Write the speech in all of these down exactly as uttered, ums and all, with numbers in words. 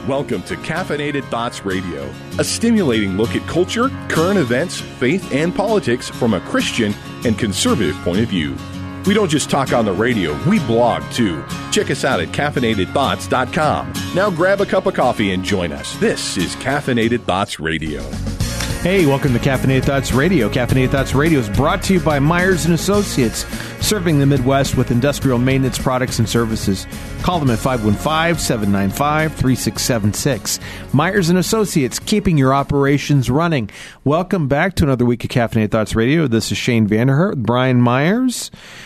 Welcome to Caffeinated Thoughts Radio, a stimulating look at culture, current events, faith, and politics from a Christian and conservative point of view. We don't just talk on the radio, we blog too. Check us out at caffeinated thoughts dot com. Now grab a cup of coffee and join us. This is Caffeinated Thoughts Radio. Hey, welcome to Caffeinated Thoughts Radio. Caffeinated Thoughts Radio is brought to you by Myers and Associates, serving the Midwest with industrial maintenance products and services. Call them at five one five, seven nine five, three six seven six. Myers and Associates, keeping your operations running. Welcome back to another week of Caffeinated Thoughts Radio. This is Shane Vanderhurt with Brian Myers.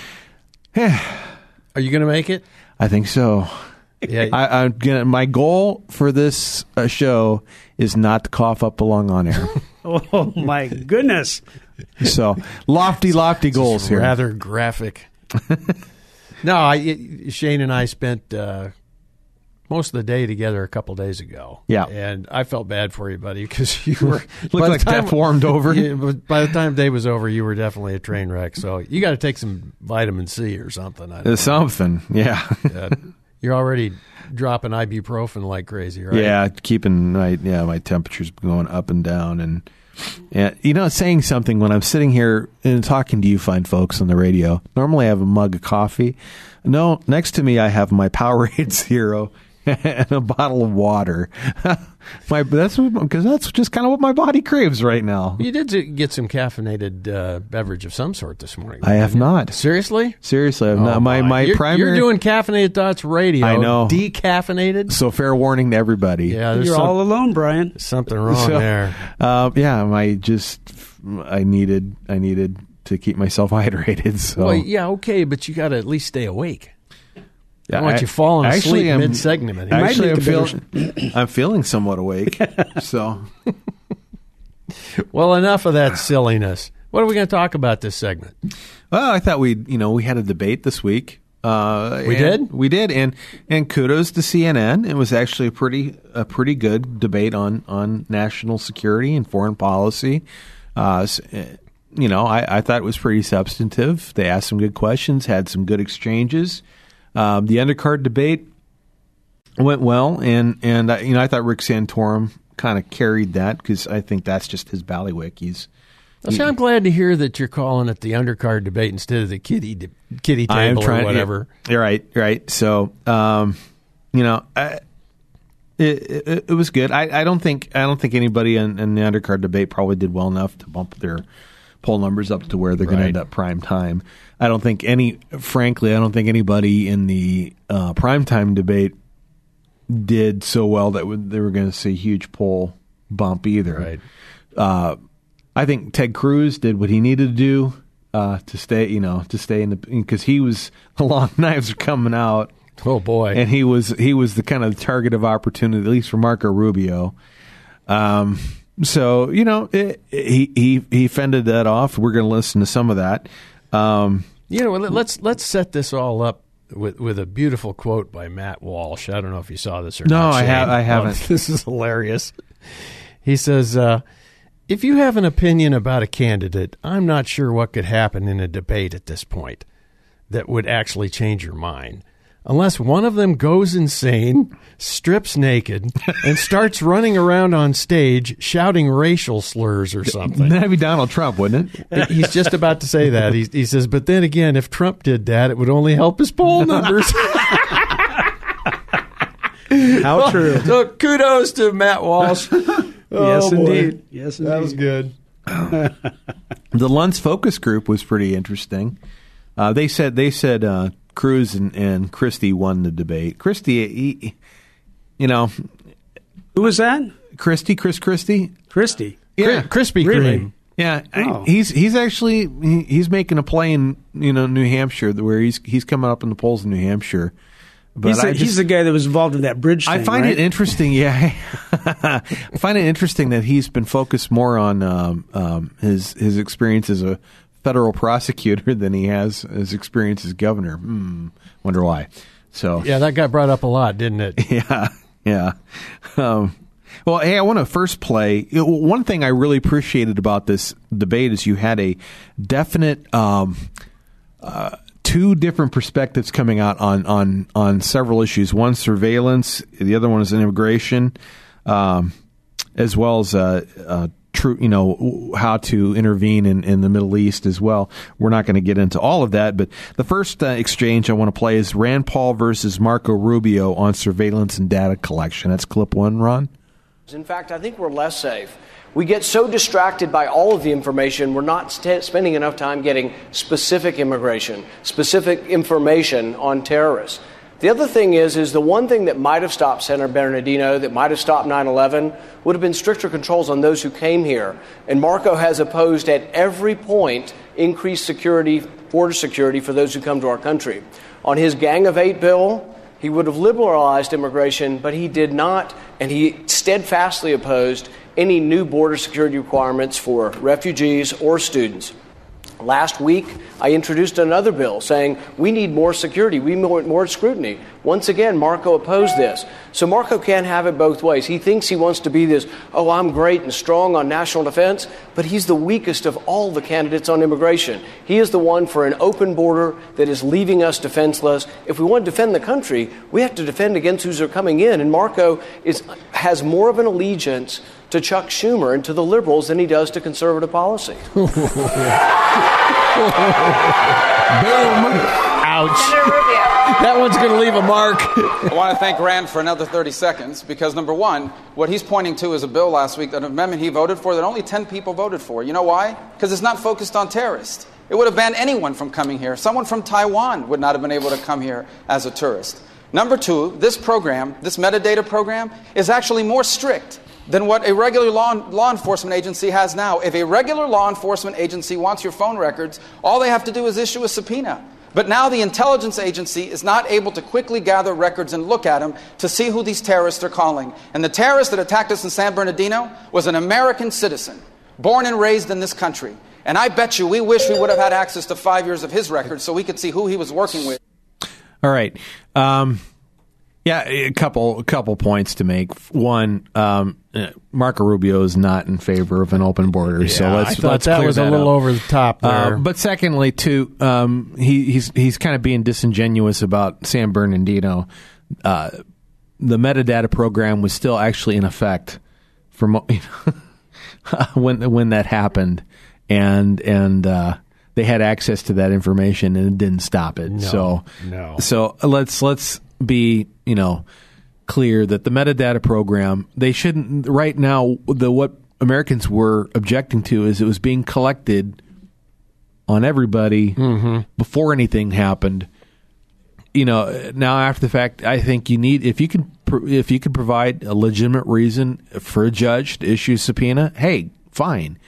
Are you going to make it? I think so. Yeah. I, I'm gonna. My goal for this uh, show is not to cough up a lung on air. Oh, my goodness. So, lofty, lofty goals Just here. Rather graphic. No, I, Shane and I spent uh, most of the day together a couple days ago. Yeah. And I felt bad for you, buddy, because you were... Looked by the like time- death warmed over. Yeah, but by the time the day was over, you were definitely a train wreck. So you got to take some vitamin C or something. I don't There's know. something, yeah. Uh, you're already dropping ibuprofen like crazy, right? Yeah, keeping my yeah my temperature's going up and down, and and you know, saying something when I'm sitting here and talking to you fine folks on the radio. Normally, I have a mug of coffee. No, next to me, I have my Powerade Zero and a bottle of water. my that's because that's just kind of what my body craves right now. You did get some caffeinated uh, beverage of some sort this morning. I have not. Seriously? Seriously, I've Oh, not. My my you're, primary. You're doing Caffeinated Thoughts Radio. I know. Decaffeinated? So fair warning to everybody. Yeah, there's You're some- all alone, Brian. something wrong So, there. Uh, yeah, I just I needed I needed to keep myself hydrated. So Well, yeah, okay, but you got to at least stay awake. I yeah, don't want you falling actually, asleep I'm- mid-segment. Actually, I'm make a better feeling I'm feeling somewhat awake. So Well, enough of that silliness. What are we going to talk about this segment? well, I thought we you know we had a debate this week. Uh, We and- did? we did, and and kudos to C N N. It was actually a pretty a pretty good debate on on national security and foreign policy. Uh, s- you know, I, I thought it was pretty substantive. They asked some good questions, had some good exchanges. Um, the undercard debate went well, and and uh, you know I thought Rick Santorum kind of carried that because I think that's just his ballywick. He's See, I'm glad to hear that you're calling it the undercard debate instead of the kitty de- kitty I am table trying, or whatever. Yeah, you're right, you're right. So, um, you know, I, it, it, it was good. I, I don't think I don't think anybody in, in the undercard debate probably did well enough to bump their poll numbers up to where they're going Right. to end up prime time. I don't think any, frankly, I don't think anybody in the uh, prime time debate did so well that would, they were going to see a huge poll bump either. Right. Uh, I think Ted Cruz did what he needed to do uh, to stay, you know, to stay in the because he was the long knives are coming out, Oh, boy. and he was he was the kind of target of opportunity, at least for Marco Rubio. Um, so you know, it, he he he fended that off. We're going to listen to some of that. Um, You know, let- let's let's set this all up with with a beautiful quote by Matt Walsh. I don't know if you saw this or No, not. I Shane. have- I Oh, haven't. this is hilarious. He says, uh, if you have an opinion about a candidate, I'm not sure what could happen in a debate at this point that would actually change your mind. Unless one of them goes insane, strips naked, and starts running around on stage shouting racial slurs or something. that'd be Donald Trump, wouldn't it? He's just about to say that. He, he says, but then again, if Trump did that, it would only help his poll numbers. How true. So kudos to Matt Walsh. Yes, Oh, boy. indeed. Yes, indeed. That was good. The Luntz focus group was pretty interesting. Uh, they said they said uh, Cruz and, and Christie won the debate. Christie, he, you know, Who was that? Christie, Chris Christie. Christie. Yeah, Krispy Really? Kreme. yeah. I- Oh. he's he's actually he, he's making a play in you know New Hampshire where he's he's coming up in the polls in New Hampshire. But He's, I the, just, he's the guy that was involved in that bridge I thing, find right? it interesting. Yeah, I find it interesting that he's been focused more on um, um, his his experience as a federal prosecutor than he has his experience as governor. Hmm, wonder why. So Yeah, that got brought up a lot, didn't it? yeah, yeah. Um, well, hey, I want to first play. you know, One thing I really appreciated about this debate is you had a definite um, uh, two different perspectives coming out on on on several issues. One, surveillance. The other one is immigration, um, as well as uh, uh, true, you know, how to intervene in, in the Middle East as well. We're not going to get into all of that, but the first uh, exchange I want to play is Rand Paul versus Marco Rubio on surveillance and data collection. That's clip one, Ron. In fact, I think we're less safe. We get so distracted by all of the information, we're not st- spending enough time getting specific immigration, specific information on terrorists. The other thing is, is the one thing that might have stopped Senator Bernardino, that might have stopped nine eleven, would have been stricter controls on those who came here. And Marco has opposed at every point increased security, border security for those who come to our country. On his Gang of Eight bill, he would have liberalized immigration, but he did not, and he steadfastly opposed any new border security requirements for refugees or students. Last week, I introduced another bill saying we need more security, we need more scrutiny. Once again, Marco opposed this. So Marco can't have it both ways. He thinks he wants to be this, oh, I'm great and strong on national defense, but he's the weakest of all the candidates on immigration. He is the one for an open border that is leaving us defenseless. If we want to defend the country, we have to defend against who's are coming in. And Marco is has more of an allegiance to Chuck Schumer and to the liberals than he does to conservative policy. Boom. Ouch. Senator Rubio. That one's going to leave a mark. I want to thank Rand for another thirty seconds because, number one, what he's pointing to is a bill last week, an amendment he voted for that only ten people voted for. You know why? Because it's not focused on terrorists. It would have banned anyone from coming here. Someone from Taiwan would not have been able to come here as a tourist. Number two, this program, this metadata program, is actually more strict than what a regular law, law enforcement agency has now. If a regular law enforcement agency wants your phone records, all they have to do is issue a subpoena. But now the intelligence agency is not able to quickly gather records and look at them to see who these terrorists are calling. And the terrorist that attacked us in San Bernardino was an American citizen, born and raised in this country. And I bet you we wish we would have had access to five years of his records so we could see who he was working with. All right. Um, yeah, a couple a couple points to make. One, um, Marco Rubio is not in favor of an open border, yeah, so let's I thought let's that clear was that a little up. over the top there. Uh, but secondly, too, um, he, he's he's kind of being disingenuous about San Bernardino. Uh, the metadata program was still actually in effect for mo- you know, when when that happened, and and. Uh, They had access to that information and it didn't stop it. No, so, no. so let's let's be you know clear that the metadata program, they shouldn't right now. The what Americans were objecting to is it was being collected on everybody mm-hmm. before anything happened. You know, now after the fact, I think you need if you can if you can provide a legitimate reason for a judge to issue a subpoena. Hey, fine.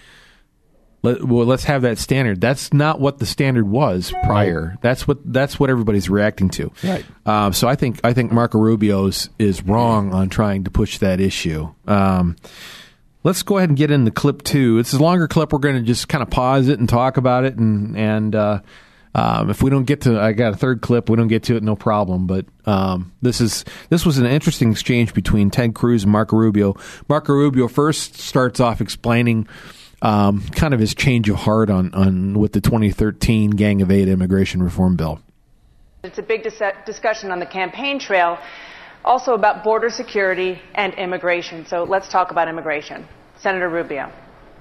Let, well, let's have that standard. That's not what the standard was prior. Right. That's what that's what everybody's reacting to. Right. Um, so I think I think Marco Rubio is, is wrong on trying to push that issue. Um, let's go ahead and get into clip two. It's a longer clip. We're going to just kind of pause it and talk about it. And and uh, um, if we don't get to, I got a third clip. We don't get to it, no problem. But um, this is this was an interesting exchange between Ted Cruz and Marco Rubio. Marco Rubio first starts off explaining. Um, kind of his change of heart on, on with the twenty thirteen Gang of Eight immigration reform bill. It's a big dis- discussion on the campaign trail, also about border security and immigration. So let's talk about immigration. Senator Rubio,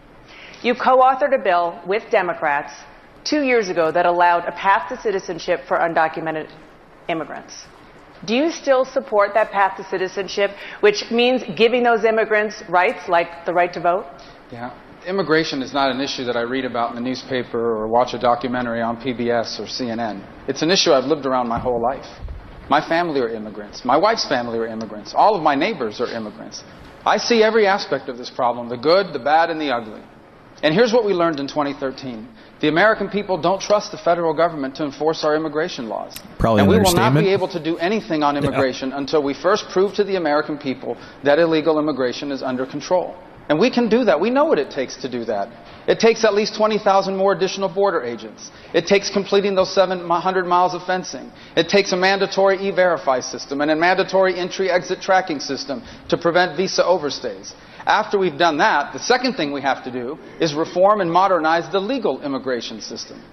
you co-authored a bill with Democrats two years ago that allowed a path to citizenship for undocumented immigrants. Do you still support that path to citizenship, which means giving those immigrants rights like the right to vote? Yeah. Immigration is not an issue that I read about in the newspaper or watch a documentary on P B S or C N N. It's an issue I've lived around my whole life. My family are immigrants. My wife's family are immigrants. All of my neighbors are immigrants. I see every aspect of this problem, the good, the bad, and the ugly. And here's what we learned in twenty thirteen. The American people don't trust the federal government to enforce our immigration laws. Probably and we an will not understatement. be able to do anything on immigration yeah. until we first prove to the American people that illegal immigration is under control. And we can do that. We know what it takes to do that. It takes at least twenty thousand more additional border agents. It takes completing those seven hundred miles of fencing. It takes a mandatory E-Verify system and a mandatory entry-exit tracking system to prevent visa overstays. After we've done that, the second thing we have to do is reform and modernize the legal immigration system.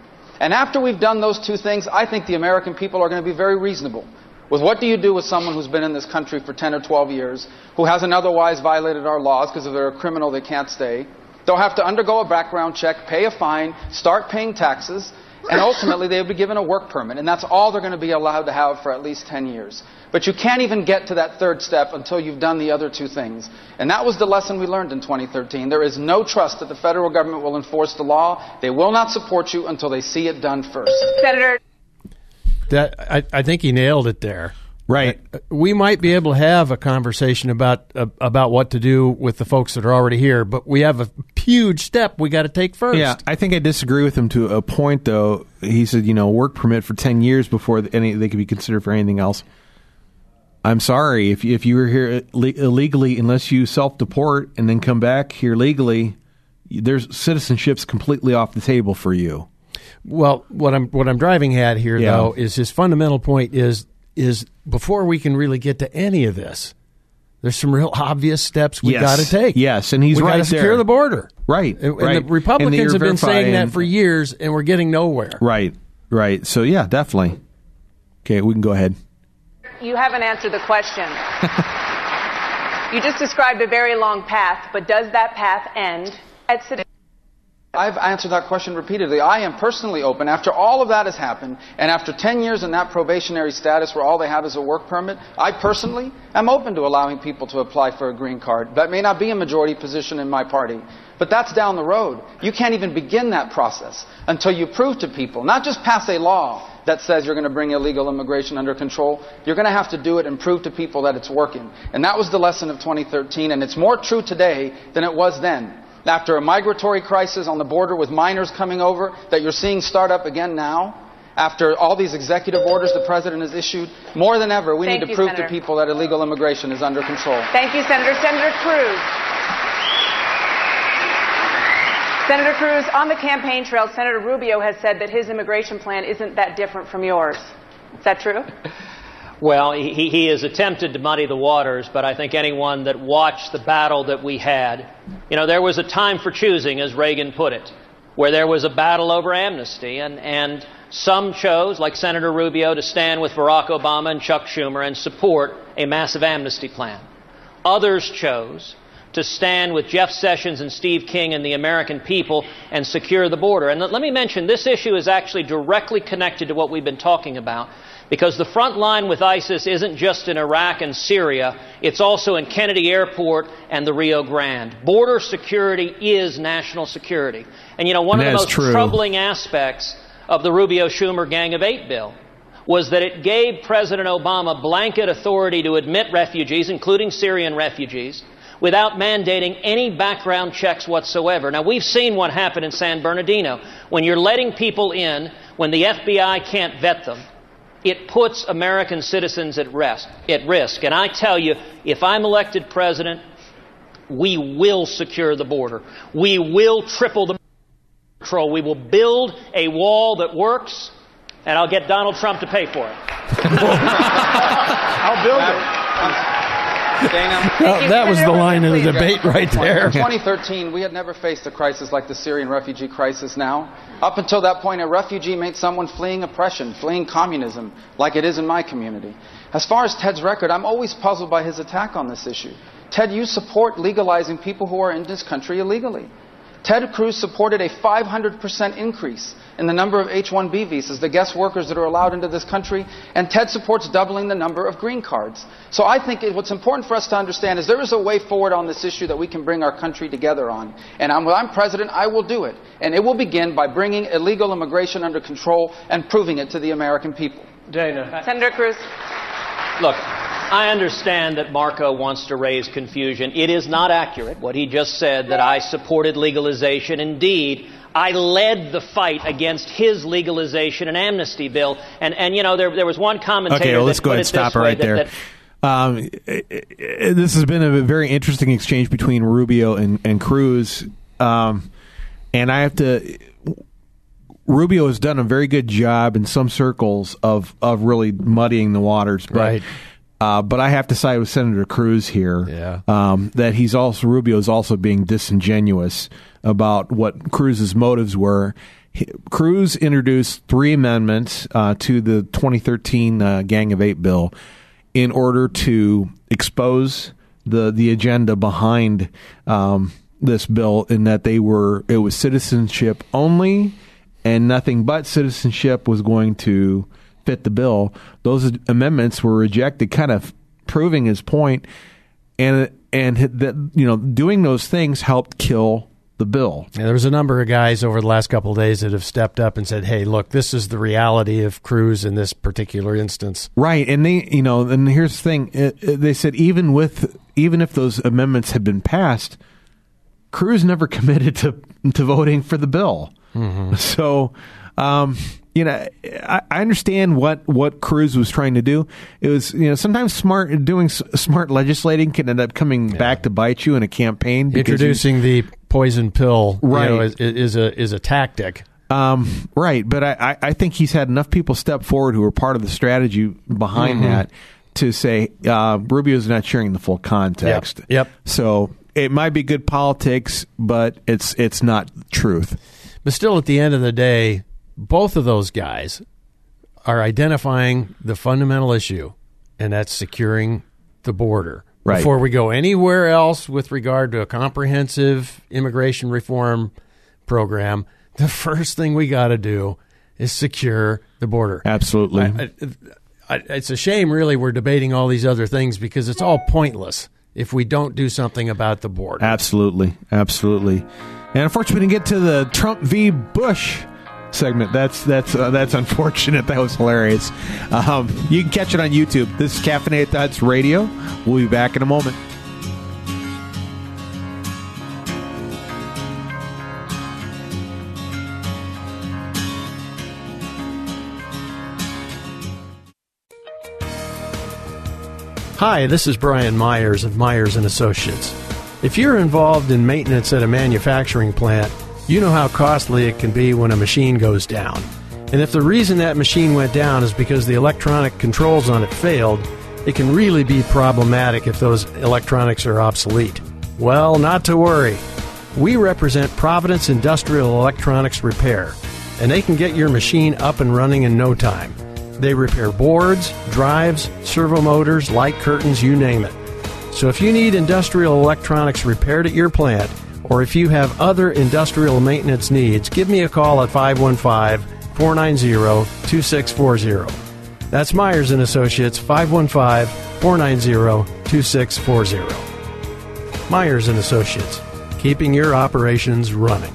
And after we've done those two things, I think the American people are going to be very reasonable with what do you do with someone who's been in this country for ten or twelve years, who hasn't otherwise violated our laws because if they're a criminal they can't stay. They'll have to undergo a background check, pay a fine, start paying taxes, and ultimately they'll be given a work permit. And that's all they're going to be allowed to have for at least ten years. But you can't even get to that third step until you've done the other two things. And that was the lesson we learned in twenty thirteen. There is no trust that the federal government will enforce the law. They will not support you until they see it done first. Senator. That I, I think he nailed it there. Right. We might be able to have a conversation about uh, about what to do with the folks that are already here, but we have a huge step we got to take first. Yeah, I think I disagree with him to a point, though. He said, you know, work permit for ten years before any they could be considered for anything else. I'm sorry. If, if you were here illegally, unless you self-deport and then come back here legally, there's citizenship's completely off the table for you. Well, what I'm what I'm driving at here, Yeah. though, is his fundamental point is is before we can really get to any of this, there's some real obvious steps we Yes. got to take. Yes, and he's we right got to secure there. the border. Right, And, and right. the Republicans And have been saying verifying- that for years, and we're getting nowhere. Right, right. So, yeah, definitely. Okay, we can go ahead. You haven't answered the question. You just described a very long path, but does that path end at citizenship? I've answered that question repeatedly. I am personally open, after all of that has happened, and after ten years in that probationary status where all they have is a work permit, I personally am open to allowing people to apply for a green card. That may not be a majority position in my party, but that's down the road. You can't even begin that process until you prove to people, not just pass a law that says you're going to bring illegal immigration under control. You're going to have to do it and prove to people that it's working. And that was the lesson of twenty thirteen, and it's more true today than it was then. After a migratory crisis on the border with minors coming over that you're seeing start up again now, after all these executive orders the president has issued, more than ever we Thank need to you, prove Senator. to people that illegal immigration is under control. Thank you, Senator. Senator Cruz. Senator Cruz, on the campaign trail, Senator Rubio has said that his immigration plan isn't that different from yours. Is that true? Well, he, he has attempted to muddy the waters, but I think anyone that watched the battle that we had, you know, there was a time for choosing, as Reagan put it, where there was a battle over amnesty, and, and some chose, like Senator Rubio, to stand with Barack Obama and Chuck Schumer and support a massive amnesty plan. Others chose to stand with Jeff Sessions and Steve King and the American people and secure the border. And let me mention, this issue is actually directly connected to what we've been talking about, because the front line with ISIS isn't just in Iraq and Syria, it's also in Kennedy Airport and the Rio Grande. Border security is national security. And you know, one And of the that's most true. troubling aspects of the Rubio-Schumer Gang of Eight bill was that it gave President Obama blanket authority to admit refugees, including Syrian refugees, without mandating any background checks whatsoever. Now, we've seen what happened in San Bernardino. When you're letting people in, when the F B I can't vet them, it puts American citizens at risk. At risk. And I tell you, if I'm elected president, we will secure the border. We will triple the control. We will build a wall that works, and I'll get Donald Trump to pay for it. I'll build it. Dana. Well, that was the line of the debate right there. In twenty thirteen, we had never faced a crisis like the Syrian refugee crisis now. Up until that point, a refugee meant someone fleeing oppression, fleeing communism, like it is in my community. As far as Ted's record, I'm always puzzled by his attack on this issue. Ted, you support legalizing people who are in this country illegally. Ted Cruz supported a five hundred percent increase in the number of H one B visas, the guest workers that are allowed into this country, and Ted supports doubling the number of green cards. So I think it, what's important for us to understand is there is a way forward on this issue that we can bring our country together on. And I'm, when I'm president, I will do it. And it will begin by bringing illegal immigration under control and proving it to the American people. Dana. Senator Cruz. Look, I understand that Marco wants to raise confusion. It is not accurate what he just said, that I supported legalization. Indeed, I led the fight against his legalization and amnesty bill. And, and you know, there, there was one commentator Okay, well, let's that go put ahead and it stop this it way, right that- there. that- Um, it, it, this has been a very interesting exchange between Rubio and, and Cruz. Um, and I have to... Rubio has done a very good job in some circles of, of really muddying the waters. But, Right. Uh, but I have to side with Senator Cruz here. Yeah. Um, that he's also Rubio is also being disingenuous about what Cruz's motives were. he, Cruz introduced three amendments uh, to the twenty thirteen uh, Gang of Eight bill in order to expose the the agenda behind um, this bill, in that they were it was citizenship only, and nothing but citizenship was going to fit the bill. Those amendments were rejected, kind of proving his point, and and that, you know, doing those things helped kill the bill. Yeah, there was a number of guys over the last couple of days that have stepped up and said, hey, look, this is the reality of Cruz in this particular instance. Right. And they, you know, and here's the thing. It, it, they said even with, even if those amendments had been passed, Cruz never committed to, to voting for the bill. Mm-hmm. So, um, you know, I, I understand what, what Cruz was trying to do. It was, you know, sometimes smart doing s- smart legislating can end up coming yeah. back to bite you in a campaign. Introducing the poison pill, right, you know, is, is a is a tactic. Um, right, but I, I think he's had enough people step forward who are part of the strategy behind mm-hmm. that to say uh, Rubio's not sharing the full context. Yep. yep. So it might be good politics, but it's it's not truth. But still, at the end of the day, both of those guys are identifying the fundamental issue, and that's securing the border. Right. Before we go anywhere else with regard to a comprehensive immigration reform program, the first thing we got to do is secure the border. Absolutely. I, I, I, it's a shame, really, we're debating all these other things because it's all pointless if we don't do something about the border. Absolutely. Absolutely. And unfortunately, we didn't get to the Trump v. Bush segment. That's that's uh, that's unfortunate. That was hilarious. Um, you can catch it on YouTube. This is Caffeinated Thoughts Radio. We'll be back in a moment. Hi, this is Brian Myers of Myers and Associates. If you're involved in maintenance at a manufacturing plant, you know how costly it can be when a machine goes down. And if the reason that machine went down is because the electronic controls on it failed, it can really be problematic if those electronics are obsolete. Well, not to worry. We represent Providence Industrial Electronics Repair, and they can get your machine up and running in no time. They repair boards, drives, servo motors, light curtains, you name it. So if you need industrial electronics repaired at your plant, or if you have other industrial maintenance needs, give me a call at five one five, four nine zero, two six four zero. That's Myers and Associates, five one five, four nine zero, two six four zero. Myers and Associates, keeping your operations running.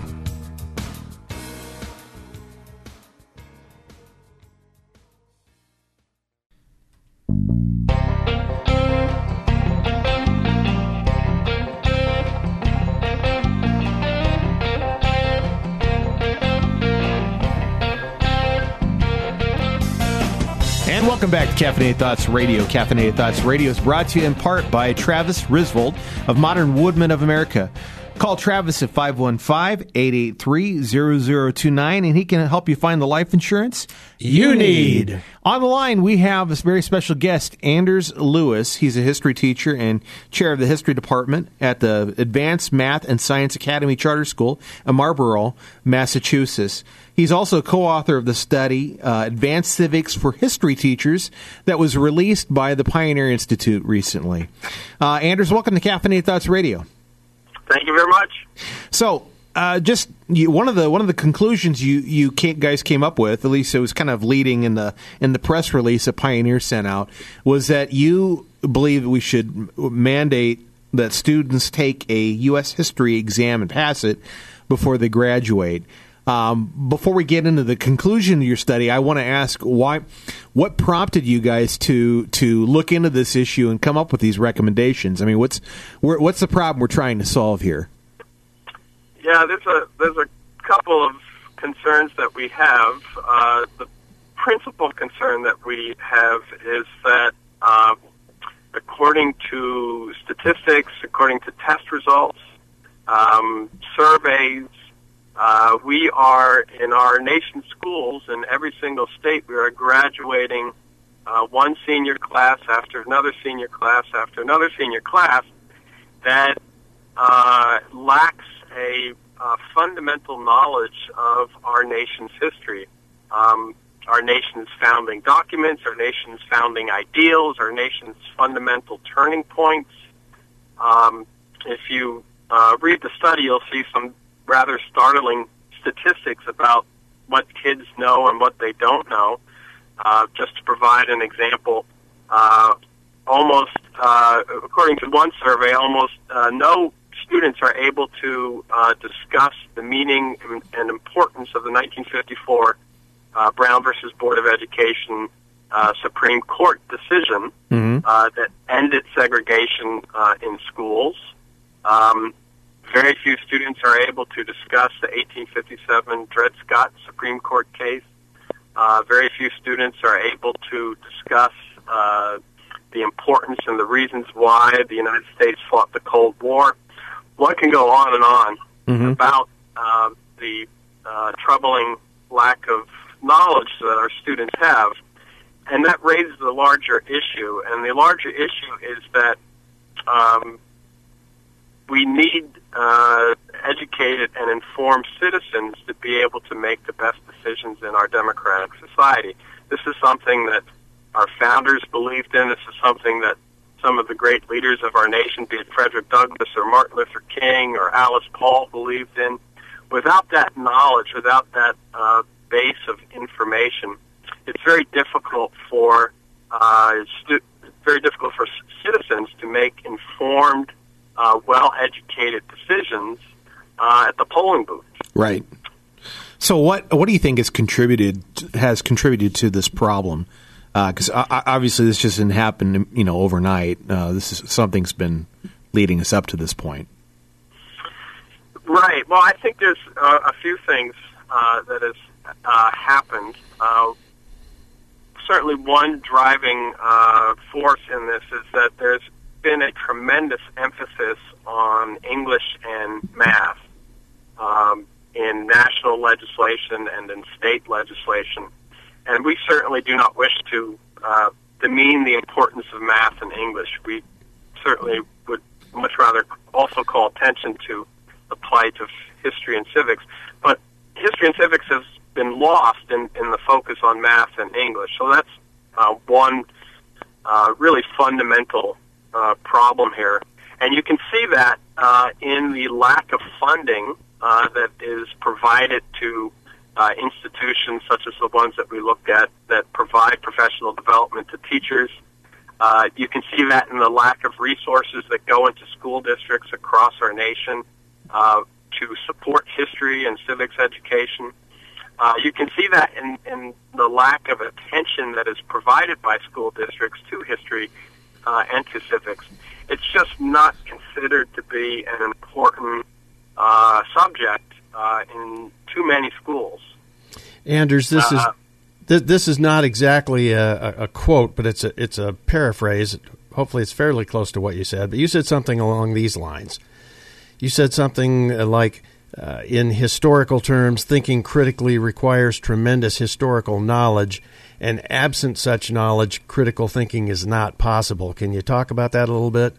Welcome back to Caffeinated Thoughts Radio. Caffeinated Thoughts Radio is brought to you in part by Travis Risvold of Modern Woodmen of America. Call Travis at five one five, eight eight three, zero zero two nine, and he can help you find the life insurance you need. On the line, we have this very special guest, Anders Lewis. He's a history teacher and chair of the history department at the Advanced Math and Science Academy Charter School in Marlborough, Massachusetts. He's also co-author of the study, uh, Advanced Civics for History Teachers, that was released by the Pioneer Institute recently. Uh, Anders, welcome to Caffeinated Thoughts Radio. Thank you very much. So, uh, just you, one of the one of the conclusions you you guys came up with, at least it was kind of leading in the in the press release that Pioneer sent out, was that you believe we should mandate that students take a U S history exam and pass it before they graduate. Um, before we get into the conclusion of your study, I want to ask why, what prompted you guys to to look into this issue and come up with these recommendations? I mean, what's what's the problem we're trying to solve here? Yeah, there's a there's a couple of concerns that we have. Uh, the principal concern that we have is that, uh, according to statistics, according to test results, um, surveys. Uh, we are, in our nation's schools, in every single state, we are graduating uh, one senior class after another senior class after another senior class that uh, lacks a uh, fundamental knowledge of our nation's history, um, our nation's founding documents, our nation's founding ideals, our nation's fundamental turning points. Um, if you uh, read the study, you'll see some rather startling statistics about what kids know and what they don't know. Uh, just to provide an example, uh, almost, uh, according to one survey, almost uh, no students are able to uh, discuss the meaning and importance of the nineteen fifty-four uh, Brown versus Board of Education uh, Supreme Court decision mm-hmm. uh, that ended segregation uh, in schools. Um, very few students are able to discuss the eighteen fifty-seven Dred Scott Supreme Court case. Uh, very few students are able to discuss uh, the importance and the reasons why the United States fought the Cold War. One can go on and on mm-hmm. about uh, the uh, troubling lack of knowledge that our students have, and that raises a larger issue. And the larger issue is that um, we need uh, educated and informed citizens to be able to make the best decisions in our democratic society. This is something that our founders believed in. This is something that some of the great leaders of our nation, be it Frederick Douglass or Martin Luther King or Alice Paul, believed in. Without that knowledge, without that uh, base of information, it's very difficult for uh, stu- very difficult for citizens to make informed, uh, well-educated decisions uh, at the polling booth. Right. So, what what do you think has contributed has contributed to this problem? Because uh, obviously this just didn't happen, you know, overnight. Uh, this is something's been leading us up to this point. Right. Well, I think there's uh, a few things uh, that has uh, happened. Uh, certainly, one driving uh, force in this is that there's been a tremendous emphasis on English and math um, in national legislation and in state legislation. And we certainly do not wish to uh, demean the importance of math and English. We certainly would much rather also call attention to the plight of history and civics. But history and civics has been lost in, in the focus on math and English. So that's uh, one uh, really fundamental uh, problem here. And you can see that uh, in the lack of funding uh, that is provided to Uh, institutions such as the ones that we looked at that provide professional development to teachers. Uh, you can see that in the lack of resources that go into school districts across our nation uh, to support history and civics education. Uh, you can see that in, in the lack of attention that is provided by school districts to history uh, and to civics. It's just not considered to be an important uh, subject uh, in too many schools. Anders, this uh, is th- this is not exactly a, a, a quote, but it's a it's a paraphrase. Hopefully, it's fairly close to what you said. But you said something along these lines. You said something like, uh, in historical terms, thinking critically requires tremendous historical knowledge, and absent such knowledge, critical thinking is not possible. Can you talk about that a little bit?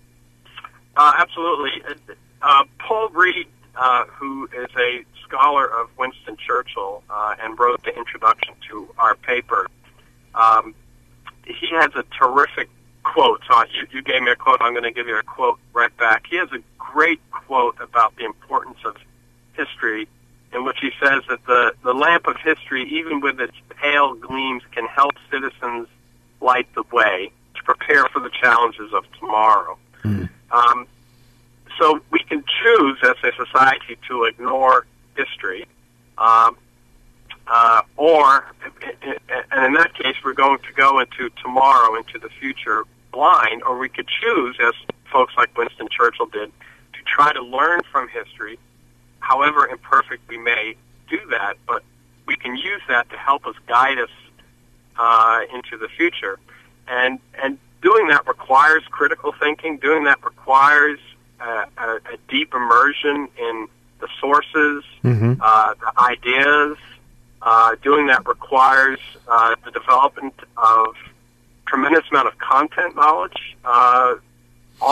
Uh, absolutely. Uh, Paul Reed, uh, who is a scholar of Winston Churchill uh, and wrote the introduction to our paper, um, he has a terrific quote. So you, you gave me a quote. I'm going to give you a quote right back. He has a great quote about the importance of history, in which he says that the, the lamp of history, even with its pale gleams, can help citizens light the way to prepare for the challenges of tomorrow. Mm. Um, so we can choose as a society to ignore history, um, uh, or, and in that case, we're going to go into tomorrow, into the future, blind, or we could choose, as folks like Winston Churchill did, to try to learn from history, however imperfect we may do that, but we can use that to help us guide us uh, into the future. And and doing that requires critical thinking. Doing that requires uh, a, a deep immersion in the sources, mm-hmm. uh, the ideas. Uh, doing that requires uh, the development of tremendous amount of content knowledge. Uh, all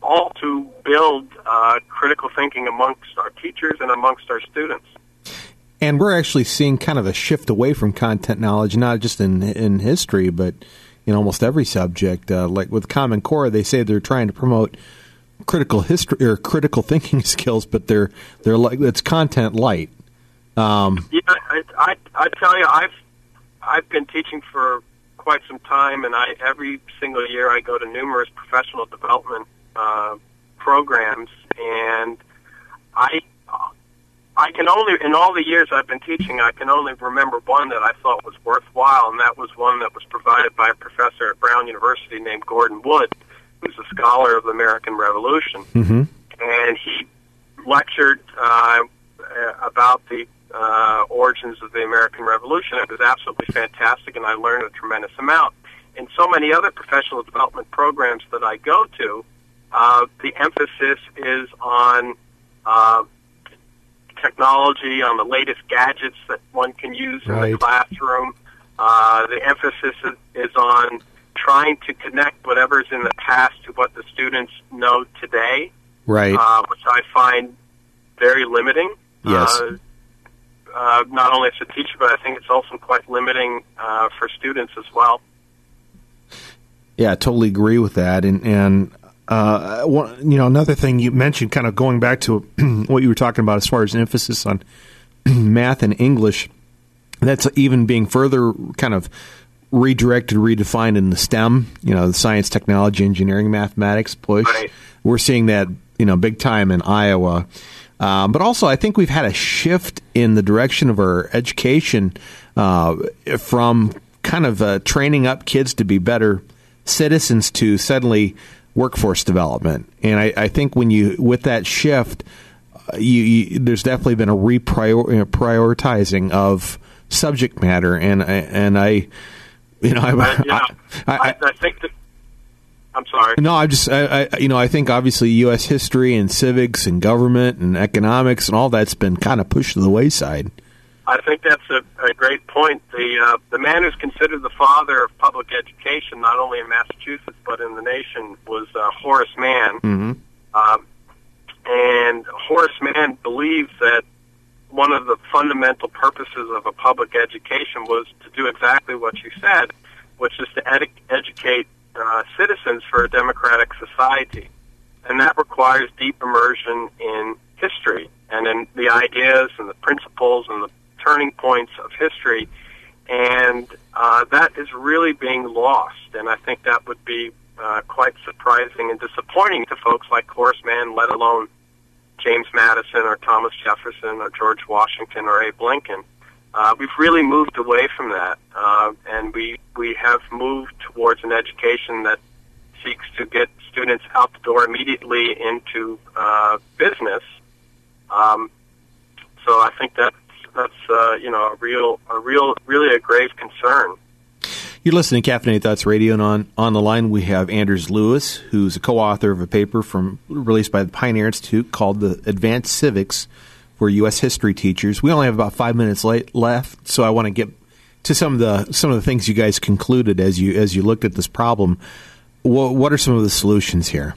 all to build uh, critical thinking amongst our teachers and amongst our students. And we're actually seeing kind of a shift away from content knowledge, not just in in history, but in almost every subject. Uh, like with Common Core, they say they're trying to promote critical history or critical thinking skills, but they're they're like it's content light. Um, yeah, I, I I tell you, I've I've been teaching for quite some time, and I every single year I go to numerous professional development uh, programs, and I. I can only, in all the years I've been teaching, I can only remember one that I thought was worthwhile, and that was one that was provided by a professor at Brown University named Gordon Wood, who's a scholar of the American Revolution. Mm-hmm. And he lectured uh, about the uh, origins of the American Revolution. It was absolutely fantastic, and I learned a tremendous amount. In so many other professional development programs that I go to, uh, the emphasis is on uh, technology, on the latest gadgets that one can use in right. the classroom. Uh, the emphasis is, is on trying to connect whatever's in the past to what the students know today, right? Uh, which I find very limiting. Yes. Uh, uh, not only as a teacher, but I think it's also quite limiting uh, for students as well. Yeah, I totally agree with that. And, and uh, one, you know, another thing you mentioned, kind of going back to what you were talking about as far as an emphasis on math and English, that's even being further kind of redirected, redefined in the STEM, you know, the science, technology, engineering, mathematics push. Right. We're seeing that, you know, big time in Iowa. Um, but also, I think we've had a shift in the direction of our education uh, from kind of uh, training up kids to be better citizens to suddenly workforce development. And I, I think when you, with that shift, uh, you, you, there's definitely been a reprioritizing of subject matter. And I, and I, you know, I, Uh, yeah. I, I, I, I think that. I'm sorry. No, I just, I, I, you know, I think obviously U S history and civics and government and economics and all that's been kind of pushed to the wayside. I think that's a, a great point. The uh, the man who's considered the father of public education, not only in Massachusetts but in the nation, was uh, Horace Mann. Mm-hmm. Um, and Horace Mann believed that one of the fundamental purposes of a public education was to do exactly what you said, which is to ed- educate uh, citizens for a democratic society. And that requires deep immersion in history and in the ideas and the principles and the turning points of history. And uh, that is really being lost. And I think that would be uh, quite surprising and disappointing to folks like Horace Mann, let alone James Madison or Thomas Jefferson or George Washington or Abe Lincoln. Uh, we've really moved away from that, uh, and we we have moved towards an education that seeks to get students out the door immediately into uh, business. Um, so I think that's that's uh, you know a real a real really a grave concern. You're listening to Caffeinated Thoughts Radio, and on, on the line we have Anders Lewis, who's a co-author of a paper from released by the Pioneer Institute called The Advanced Civics for U S History Teachers. We only have about five minutes late, left, so I want to get to some of the some of the things you guys concluded as you as you looked at this problem. What, what are some of the solutions here?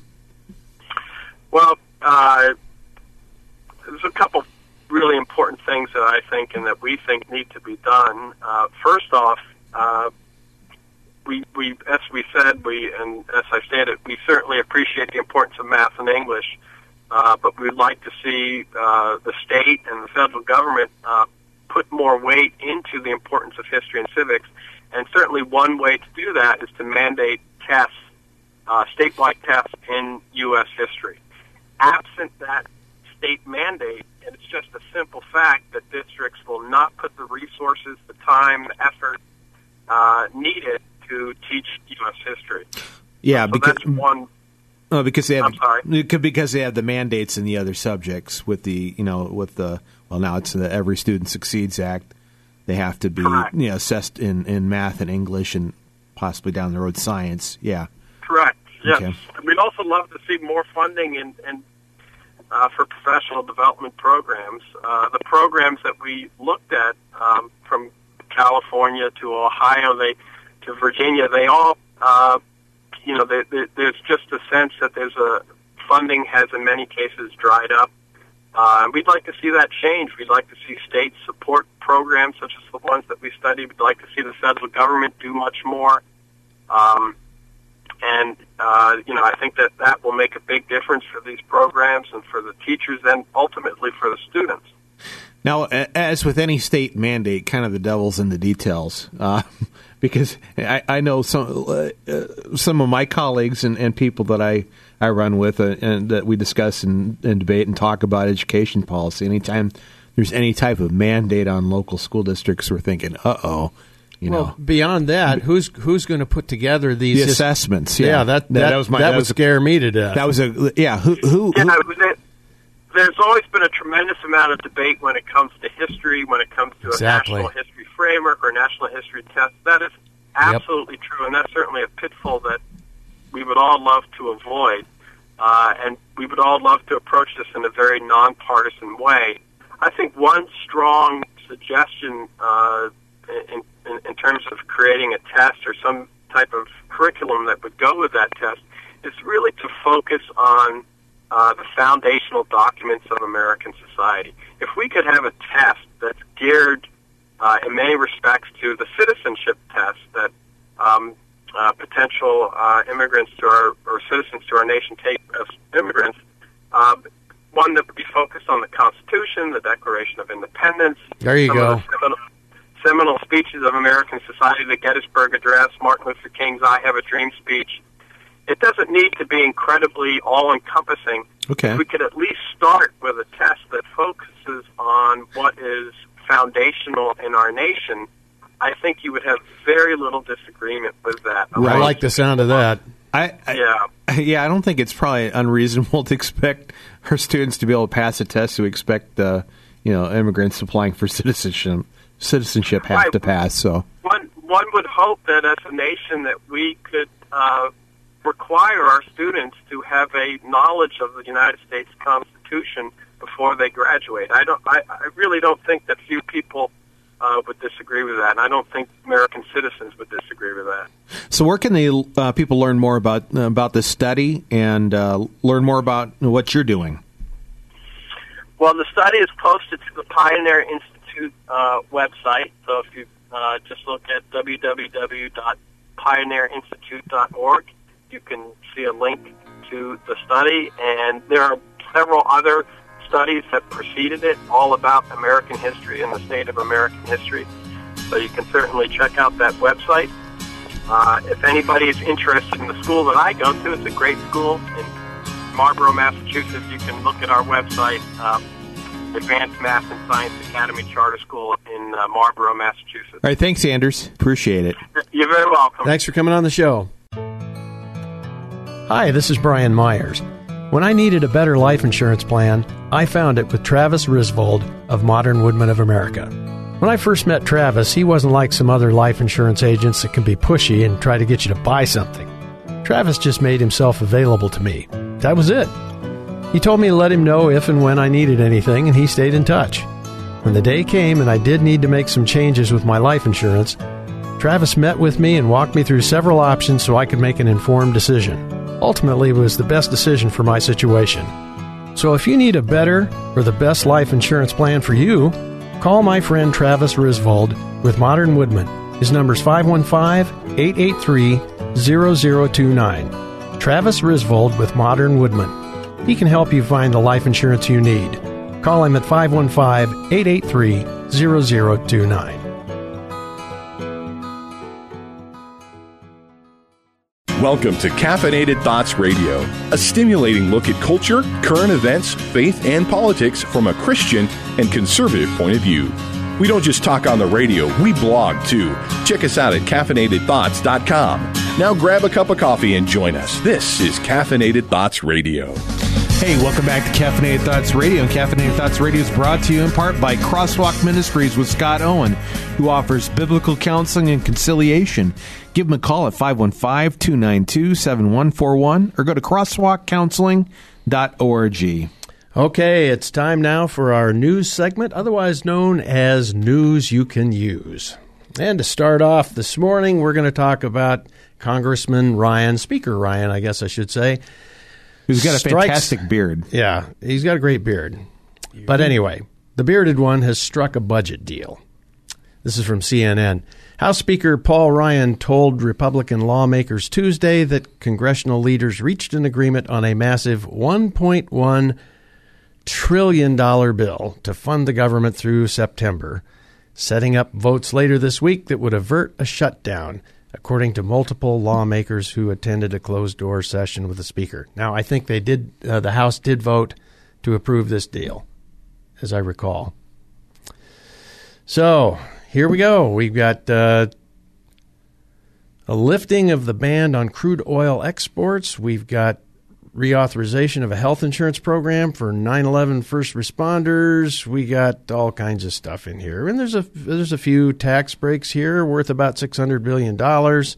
Well, uh, there's a couple really important things that I think and that we think need to be done. Uh, first off, uh, we, we, as we said, we and as I stated, we certainly appreciate the importance of math and English, uh, but we'd like to see uh, the state and the federal government uh, put more weight into the importance of history and civics. And certainly one way to do that is to mandate tests, uh, statewide tests in U S history. Absent that state mandate, and it's just a simple fact that districts will not put the resources, the time, the effort uh, needed to teach U S history. Yeah, so because that's one. Oh, because they have. I'm sorry. Because they have the mandates in the other subjects with the you know with the well now it's the Every Student Succeeds Act. They have to be Correct. you know, assessed in, in math and English and possibly down the road science. Yeah. Correct. Yes. Okay. We'd also love to see more funding in, in uh, for professional development programs. Uh, the programs that we looked at, um, from California to Ohio, they to Virginia, they all, uh, you know, they, they, there's just a sense that there's a funding has in many cases dried up. Uh, we'd like to see that change. We'd like to see states support programs such as the ones that we studied. We'd like to see the federal government do much more. Um, and, uh, you know, I think that that will make a big difference for these programs and for the teachers and ultimately for the students. Now, as with any state mandate, kind of the devil's in the details, uh, because I, I know some uh, some of my colleagues and, and people that I, I run with uh, and that we discuss and, and debate and talk about education policy. Anytime there's any type of mandate on local school districts, we're thinking, uh-oh. You well, know. Beyond that, who's who's going to put together these the assessments? Yeah, yeah that, that, that was my, that, that would scare me to death. That was a yeah. Who who? Yeah, who? There's always been a tremendous amount of debate when it comes to history, when it comes to exactly. a national history framework or national history test. That is absolutely yep. true, and that's certainly a pitfall that we would all love to avoid, uh, and we would all love to approach this in a very nonpartisan way. I think one strong suggestion uh, in, in, in terms of creating a test or some type of curriculum that would go with that test is really to focus on Uh, the foundational documents of American society. If we could have a test that's geared uh, in many respects to the citizenship test that um, uh, potential uh, immigrants to our, or citizens to our nation take as immigrants, uh, one that would be focused on the Constitution, the Declaration of Independence, there you some go. of the seminal, seminal speeches of American society, the Gettysburg Address, Martin Luther King's I Have a Dream speech. It doesn't need to be incredibly all-encompassing. Okay. If we could at least start with a test that focuses on what is foundational in our nation, I think you would have very little disagreement with that. Right. I like the sound of that. I, I yeah. Yeah, I don't think it's probably unreasonable to expect our students to be able to pass a test to expect, uh, you know, immigrants applying for citizenship citizenship have right. to pass. So one one would hope that as a nation that we could uh, require our students to have a knowledge of the United States Constitution before they graduate. I don't. I, I really don't think that few people uh, would disagree with that, and I don't think American citizens would disagree with that. So, where can they uh, people learn more about uh, about this study and uh, learn more about what you're doing? Well, the study is posted to the Pioneer Institute uh, website. So, if you uh, just look at w w w dot pioneer institute dot org. You can see a link to the study, and there are several other studies that preceded it, all about American history and the state of American history. So you can certainly check out that website. Uh, if anybody is interested in the school that I go to, it's a great school in Marlborough, Massachusetts. You can look at our website, um, Advanced Math and Science Academy Charter School in uh, Marlborough, Massachusetts. All right, thanks, Anders. Appreciate it. You're very welcome. Thanks for coming on the show. Hi, this is Brian Myers. When I needed a better life insurance plan, I found it with Travis Risvold of Modern Woodmen of America. When I first met Travis, he wasn't like some other life insurance agents that can be pushy and try to get you to buy something. Travis just made himself available to me. That was it. He told me to let him know if and when I needed anything, and he stayed in touch. When the day came and I did need to make some changes with my life insurance, Travis met with me and walked me through several options so I could make an informed decision. Ultimately, it was the best decision for my situation. So if you need a better or the best life insurance plan for you, call my friend Travis Risvold with Modern Woodmen. His number is five one five, eight eight three, zero zero two nine. Travis Risvold with Modern Woodmen. He can help you find the life insurance you need. Call him at five one five, eight eight three, zero zero two nine. Welcome to Caffeinated Thoughts Radio, a stimulating look at culture, current events, faith, and politics from a Christian and conservative point of view. We don't just talk on the radio, we blog too. Check us out at caffeinated thoughts dot com. Now grab a cup of coffee and join us. This is Caffeinated Thoughts Radio. Hey, welcome back to Caffeinated Thoughts Radio. And Caffeinated Thoughts Radio is brought to you in part by Crosswalk Ministries with Scott Owen, who offers biblical counseling and conciliation. Give him a call at five one five, two nine two, seven one four one or go to crosswalk counseling dot org. Okay, it's time now for our news segment, otherwise known as News You Can Use. And to start off this morning, we're going to talk about Congressman Ryan, Speaker Ryan, I guess I should say, Who's got a strikes, fantastic beard. Yeah, he's got a great beard. But anyway, the bearded one has struck a budget deal. This is from C N N. House Speaker Paul Ryan told Republican lawmakers Tuesday that congressional leaders reached an agreement on a massive one point one trillion dollars bill to fund the government through September, setting up votes later this week that would avert a shutdown, according to multiple lawmakers who attended a closed-door session with the Speaker. Now, I think they did. Uh, the House did vote to approve this deal, as I recall. So here we go. We've got uh, a lifting of the ban on crude oil exports. We've got reauthorization of a health insurance program for nine eleven first responders. We got all kinds of stuff in here. And there's a there's a few tax breaks here worth about six hundred billion dollars.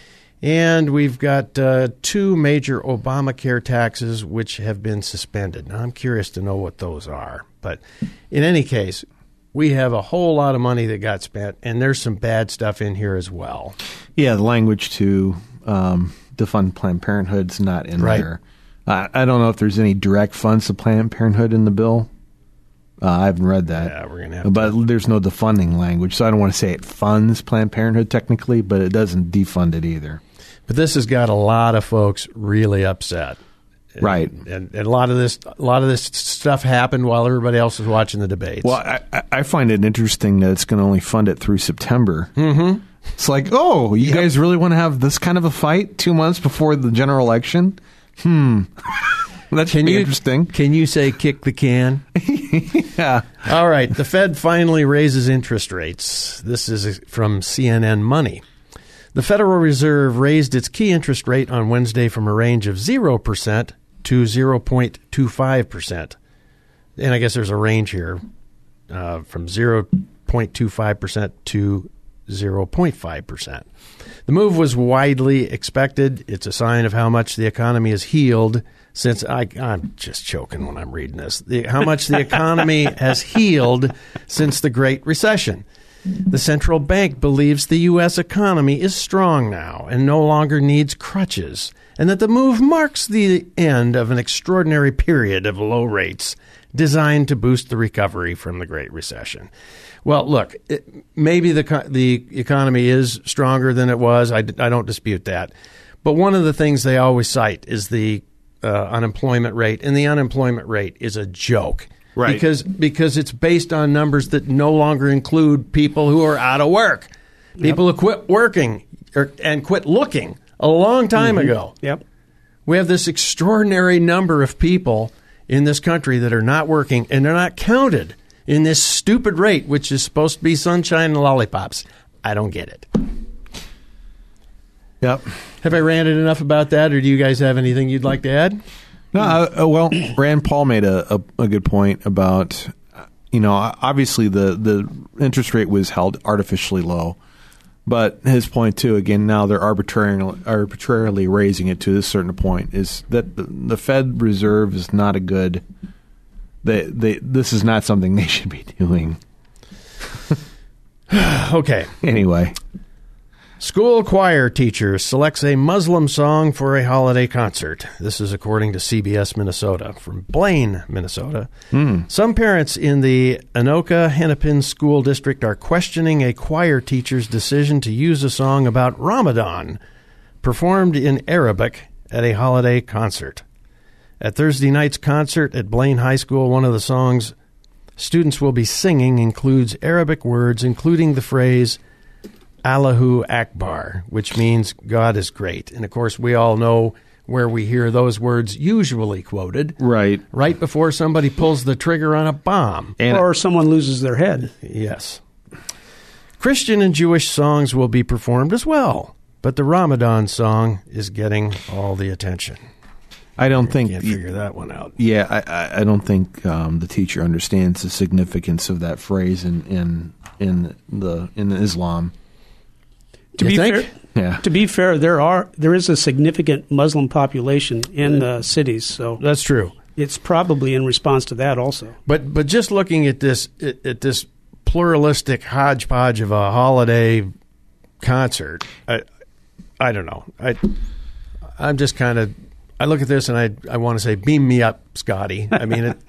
And we've got uh, two major Obamacare taxes which have been suspended. Now, I'm curious to know what those are. But in any case, we have a whole lot of money that got spent, and there's some bad stuff in here as well. Yeah, the language to um, defund Planned Parenthood's not in Right. there. Uh, I don't know if there's any direct funds to Planned Parenthood in the bill. Uh, I haven't read that. Yeah, we're gonna have but to. there's no defunding language, so I don't want to say it funds Planned Parenthood technically, but it doesn't defund it either. But this has got a lot of folks really upset. And, Right. And, and a lot of this a lot of this stuff happened while everybody else was watching the debates. Well, I, I- I find it interesting that it's going to only fund it through September. Mm-hmm. It's like, oh, you Yep. guys really want to have this kind of a fight two months before the general election? Hmm. That should Can be you, interesting. Can you say kick the can? Yeah. All right. The Fed finally raises interest rates. This is from C N N Money. The Federal Reserve raised its key interest rate on Wednesday from a range of zero percent to zero point two five percent. And I guess there's a range here uh, from zero point two five percent to zero point five percent. The move was widely expected. It's a sign of how much the economy has healed since I, I'm just choking when I'm reading this. The, how much the economy has healed since the Great Recession. The central bank believes the U S economy is strong now and no longer needs crutches, and that the move marks the end of an extraordinary period of low rates designed to boost the recovery from the Great Recession. Well, look, it, maybe the co- the economy is stronger than it was. I, I don't dispute that. But one of the things they always cite is the uh, unemployment rate, and the unemployment rate is a joke. Right. Because because it's based on numbers that no longer include people who are out of work. People who quit working or, and quit looking a long time Mm-hmm. ago. Yep. We have this extraordinary number of people in this country that are not working, and they're not counted in this stupid rate, which is supposed to be sunshine and lollipops. I don't get it. Yep. Have I ranted enough about that, or do you guys have anything you'd like to add? No, uh, well, Rand Paul made a, a, a good point about, you know, obviously the, the interest rate was held artificially low. But his point, too, again, now they're arbitrarily, arbitrarily raising it to a certain point, is that the, the Fed Reserve is not a good they, they, this is not something they should be doing. Okay. Anyway. School choir teacher selects a Muslim song for a holiday concert. This is according to C B S Minnesota from Blaine, Minnesota. Mm. Some parents in the Anoka Hennepin School District are questioning a choir teacher's decision to use a song about Ramadan, performed in Arabic at a holiday concert. At Thursday night's concert at Blaine High School, one of the songs students will be singing includes Arabic words, including the phrase Allahu Akbar, which means God is great. And, of course, we all know where we hear those words usually quoted. Right. Right before somebody pulls the trigger on a bomb. And or someone loses their head. Yes. Christian and Jewish songs will be performed as well, but the Ramadan song is getting all the attention. I don't think Can't figure that one out. Yeah, I- I, I don't think um, the teacher understands the significance of that phrase in in in the in Islam. To You be think? fair, Yeah. to be fair, there are there is a significant Muslim population in the cities, so That's true. it's probably in response to that also. But but just looking at this at, at this pluralistic hodgepodge of a holiday concert, I I don't know. I I'm just kind of I look at this and I I want to say, beam me up, Scotty. I mean, it.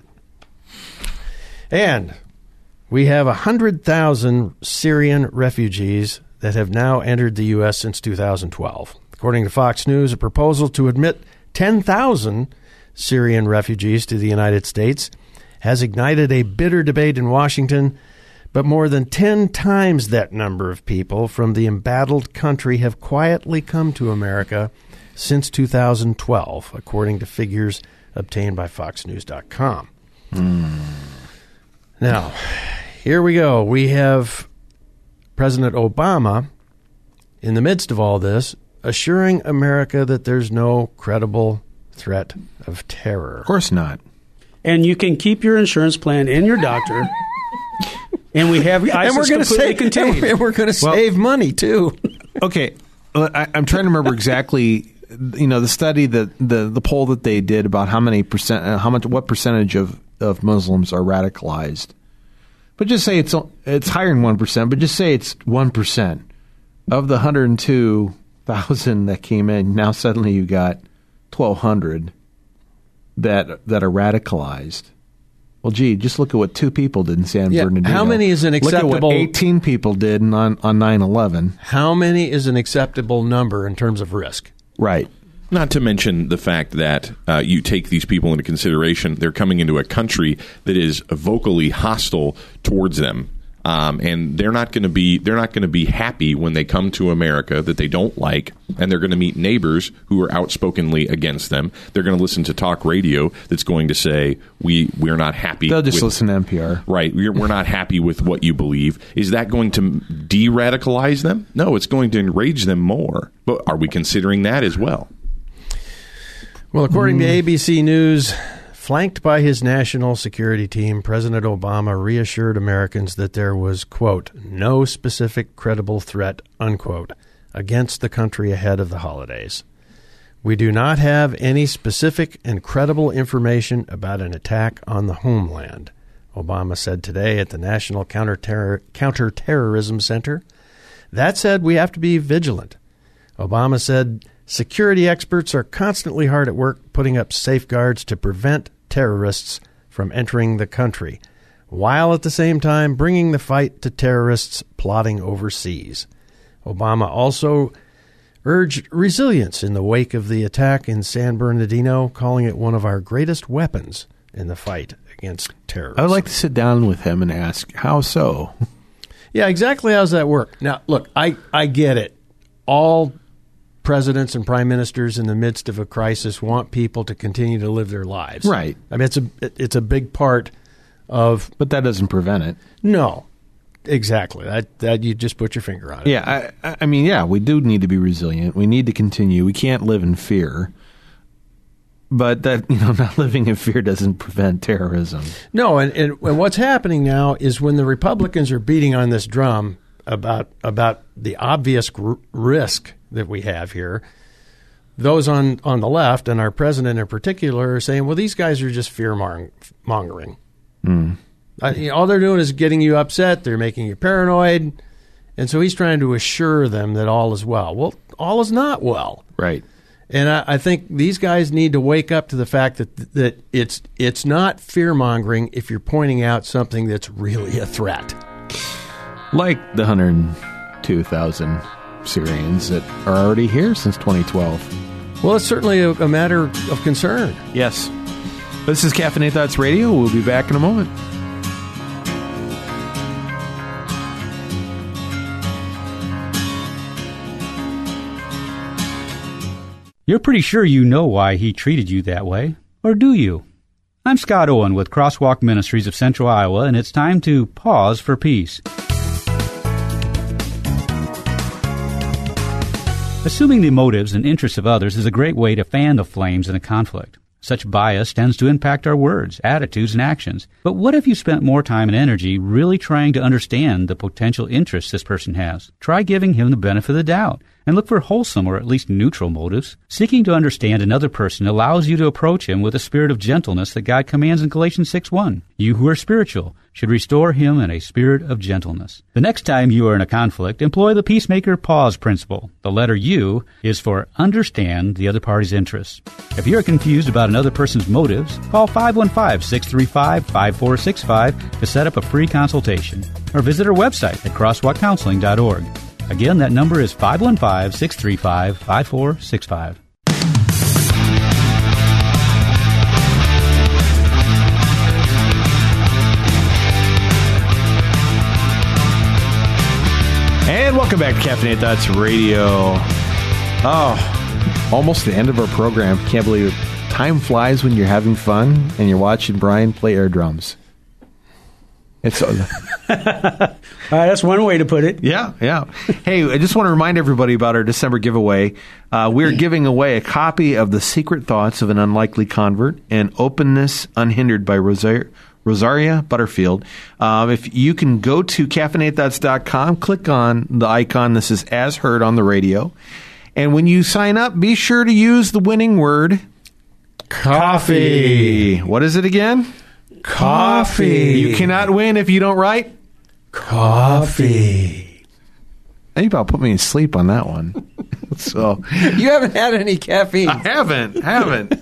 And we have one hundred thousand Syrian refugees that have now entered the U S since two thousand twelve. According to Fox News, a proposal to admit ten thousand Syrian refugees to the United States has ignited a bitter debate in Washington, but more than ten times that number of people from the embattled country have quietly come to America since two thousand twelve, according to figures obtained by fox news dot com. Mm. Now, here we go. We have President Obama, in the midst of all this, assuring America that there's no credible threat of terror. Of course not. And you can keep your insurance plan and your doctor. And we have ISIS and we're going to save, contained. And we're going to well, save money, too. Okay. I, I'm trying to remember exactly... You know, the study that the, the poll that they did about how many percent, uh, how much, what percentage of, of Muslims are radicalized. But just say it's it's higher than one percent. But just say it's one percent of the one hundred two thousand that came in. Now suddenly you got twelve hundred that that are radicalized. Well, gee, just look at what two people did in San yeah, Bernardino. How many is an acceptable? Look at what eighteen people did on on nine eleven. How many is an acceptable number in terms of risk? Right. Not to mention the fact that uh, you take these people into consideration. They're coming into a country that is vocally hostile towards them. Um, and they're not going to be they're not going to be happy when they come to America that they don't like, and they're going to meet neighbors who are outspokenly against them. They're going to listen to talk radio that's going to say we we're not happy. They'll just with, listen to N P R, right? We're, we're not happy with what you believe. Is that going to de-radicalize them? No, it's going to enrage them more. But are we considering that as well? Well, according mm. to A B C News, flanked by his national security team, President Obama reassured Americans that there was, quote, no specific credible threat, unquote, against the country ahead of the holidays. We do not have any specific and credible information about an attack on the homeland, Obama said today at the National Counter-Terror- Counterterrorism Center. That said, we have to be vigilant. Obama said security experts are constantly hard at work putting up safeguards to prevent terrorists from entering the country, while at the same time bringing the fight to terrorists plotting overseas. Obama also urged resilience in the wake of the attack in San Bernardino, calling it one of our greatest weapons in the fight against terrorism. I would like to sit down with him and ask, how so? Yeah, exactly. How's that work? Now, look, I, I get it. All presidents and prime ministers in the midst of a crisis want people to continue to live their lives. Right. I mean, it's a it's a big part of... But that doesn't prevent it. No, exactly. That, that you just put your finger on it. Yeah, I, I mean, yeah, we do need to be resilient. We need to continue. We can't live in fear. But that, you know, not living in fear doesn't prevent terrorism. No, and, and, and what's happening now is when the Republicans are beating on this drum about about the obvious r- risk that we have here, those on, on the left, and our president in particular, are saying, well, these guys are just fear-mongering. Mm. Uh, you know, all they're doing is getting you upset. They're making you paranoid. And so he's trying to assure them that all is well. Well, all is not well. Right. And I, I think these guys need to wake up to the fact that that it's it's not fear-mongering if you're pointing out something that's really a threat. Like the one hundred two thousand Syrians that are already here since twenty twelve. Well, it's certainly a, a matter of concern. Yes. This is Caffeinated Thoughts Radio. We'll be back in a moment. You're pretty sure you know why he treated you that way, or do you? I'm Scott Owen with Crosswalk Ministries of Central Iowa, and it's time to pause for peace. Assuming the motives and interests of others is a great way to fan the flames in a conflict. Such bias tends to impact our words, attitudes, and actions. But what if you spent more time and energy really trying to understand the potential interests this person has? Try giving him the benefit of the doubt. and look for wholesome or at least neutral motives. Seeking to understand another person allows you to approach him with a spirit of gentleness that God commands in Galatians six one. You who are spiritual should restore him in a spirit of gentleness. The next time you are in a conflict, employ the peacemaker pause principle. The letter U is for understand the other party's interests. If you are confused about another person's motives, call five one five, six three five, five four six five to set up a free consultation, or visit our website at crosswalk counseling dot org. Again, that number is five one five, six three five, five four six five. And welcome back to Caffeinated Thoughts Radio. Oh, almost the end of our program. Can't believe it. Time flies when you're having fun and you're watching Brian play air drums. It's uh, uh, that's one way to put it. Yeah, yeah. Hey, I just want to remind everybody about our December giveaway. Uh, we're giving away a copy of The Secret Thoughts of an Unlikely Convert and Openness Unhindered by Rosaria. Rosaria Butterfield. Um, if you can go to caffeinated thoughts dot com, click on the icon. This is As Heard on the Radio. And when you sign up, be sure to use the winning word coffee. What is it again? Coffee. You cannot win if you don't write coffee. You about put me to sleep on that one. So you haven't had any caffeine. I haven't. Haven't.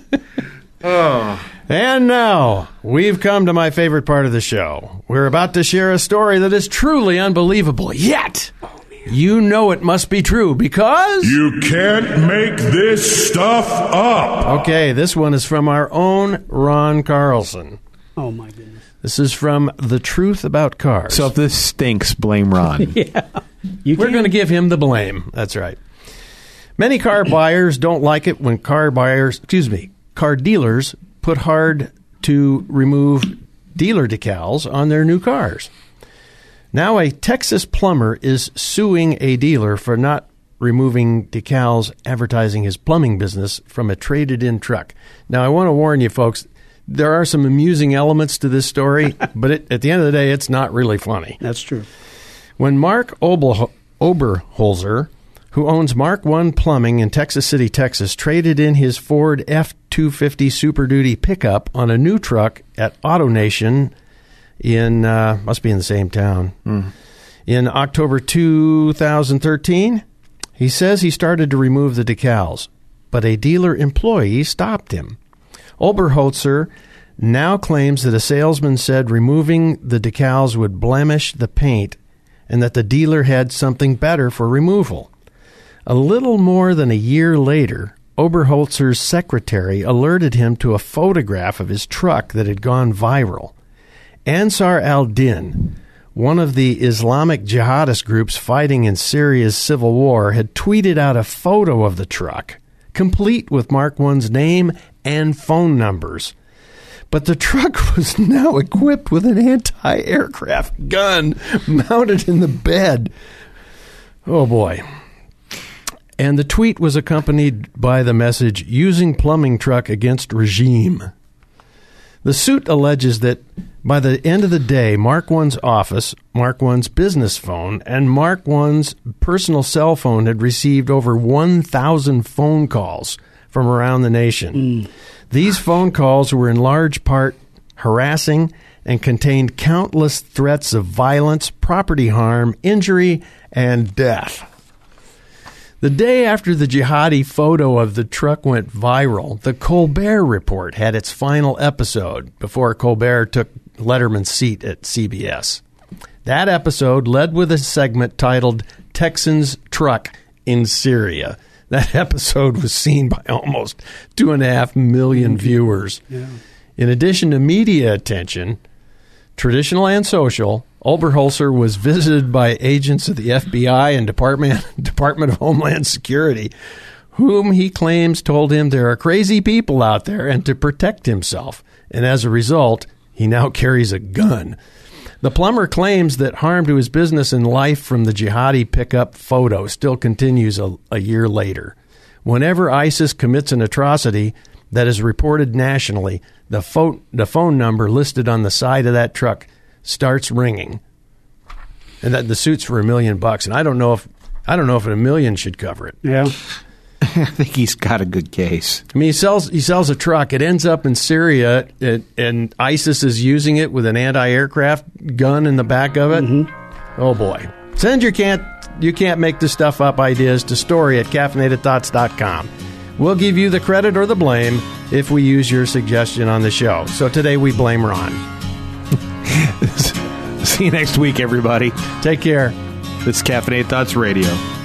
Oh. And now, we've come to my favorite part of the show. We're about to share a story that is truly unbelievable, yet you know it must be true because... You can't make this stuff up. Okay, this one is from our own Ron Carlson. Oh, my goodness. This is from The Truth About Cars. So if this stinks, blame Ron. Yeah. You We're going to give him the blame. That's right. Many car buyers don't like it when car buyers, excuse me, car dealers put hard to remove dealer decals on their new cars. Now a Texas plumber is suing a dealer for not removing decals advertising his plumbing business from a traded-in truck. Now I want to warn you folks, there are some amusing elements to this story, but it, at the end of the day, it's not really funny. That's true. When Mark Obel, Oberholzer, who owns Mark One Plumbing in Texas City, Texas, traded in his Ford F two fifty Super Duty pickup on a new truck at AutoNation in, uh, must be in the same town, mm. in October two thousand thirteen. He says he started to remove the decals, but a dealer employee stopped him. Oberholzer now claims that a salesman said removing the decals would blemish the paint and that the dealer had something better for removal. A little more than a year later, Oberholzer's secretary alerted him to a photograph of his truck that had gone viral. Ansar al-Din, one of the Islamic jihadist groups fighting in Syria's civil war, had tweeted out a photo of the truck, complete with Mark One's name and phone numbers. But the truck was now equipped with an anti-aircraft gun mounted in the bed. Oh, boy. And the tweet was accompanied by the message, using plumbing truck against regime. The suit alleges that by the end of the day, Mark One's office, Mark One's business phone, and Mark One's personal cell phone had received over one thousand phone calls from around the nation. Mm. These phone calls were in large part harassing and contained countless threats of violence, property harm, injury, and death. The day after the jihadi photo of the truck went viral, the Colbert Report had its final episode before Colbert took Letterman's seat at C B S. That episode led with a segment titled Texans Truck in Syria. That episode was seen by almost two and a half million viewers. Yeah. In addition to media attention, traditional and social, Oberholzer was visited by agents of the F B I and Department Department of Homeland Security, whom he claims told him there are crazy people out there and to protect himself. And as a result, he now carries a gun. The plumber claims that harm to his business and life from the jihadi pickup photo still continues a, a year later. Whenever ISIS commits an atrocity that is reported nationally, the, fo- the phone number listed on the side of that truck starts ringing. And that the suit's for a million bucks. And I don't know if I don't know if a million should cover it. Yeah. I think he's got a good case. I mean, he sells he sells a truck. It ends up in Syria, it, and ISIS is using it with an anti-aircraft gun in the back of it. Mm-hmm. Oh, boy. Send your can't you can't make this stuff up ideas to story at caffeinated thoughts dot com. We'll give you the credit or the blame if we use your suggestion on the show. So today we blame Ron. See you next week, everybody. Take care. This is Caffeinated Thoughts Radio.